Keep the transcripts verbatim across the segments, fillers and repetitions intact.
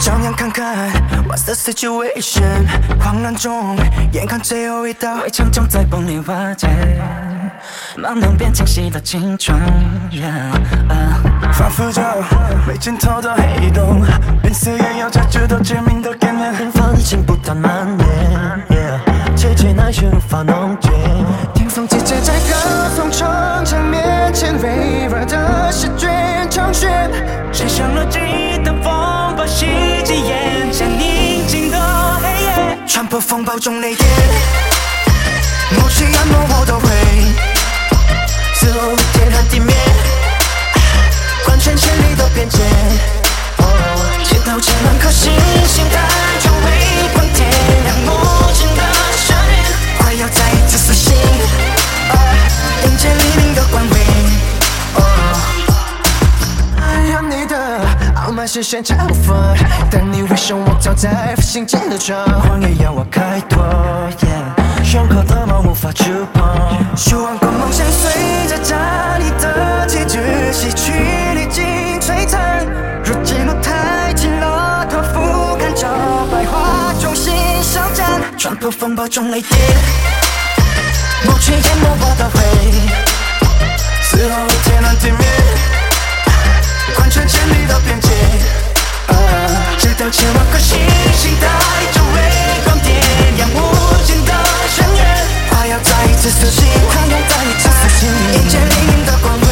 张眼看看 What's the situation 慌乱中眼看最后一道围墙就在崩裂瓦解，盲能变清晰的青春 yeah, uh. 仿佛着没尽头的黑洞，变色也要抓住到致命的根源，远方的心不断蔓延 yeah, 结局难寻无法弄清，听风季节在歌颂城墙面前微弱的试卷成雪，谁想了记忆的风暴袭击眼前宁静的黑夜，穿破风暴中雷电，默契淹没我都会似乎天和地面，贯穿千里的边界，街道千万颗星星带着微光点亮无尽的深渊，快要再一次苏醒，迎接黎明的光辉。爱让你的傲慢视线嘲讽，但你为什么走在复兴间的城，荒野要我开拓 yeah, 胸口的梦无法触碰，希望光芒相随着家里的旗帜，洗去历经璀璨，如今我抬起了头，俯瞰着百花重新上展，穿破风暴中雷电，默契淹没我的回，似乎天南地面，贯穿千里的边界，直到千万颗星星带着微光点亮无尽的深渊，快要再一次苏醒，快要再一次苏醒，迎接黎明的光辉。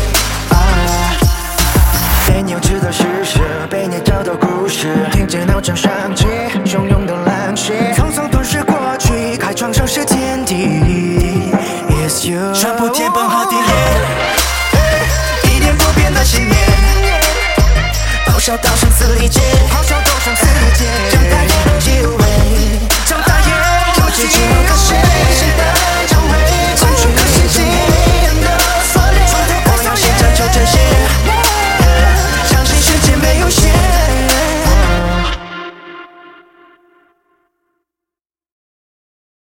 被扭曲的事实，被你找到故事，听见闹钟响起，汹涌的浪血，匆匆吞噬过去，开创盛世天地。It's you， 穿破天崩和地裂，一点不变的信念，咆哮到生死一劫，咆哮到生死一劫，睁大眼有机会，睁大眼有机会。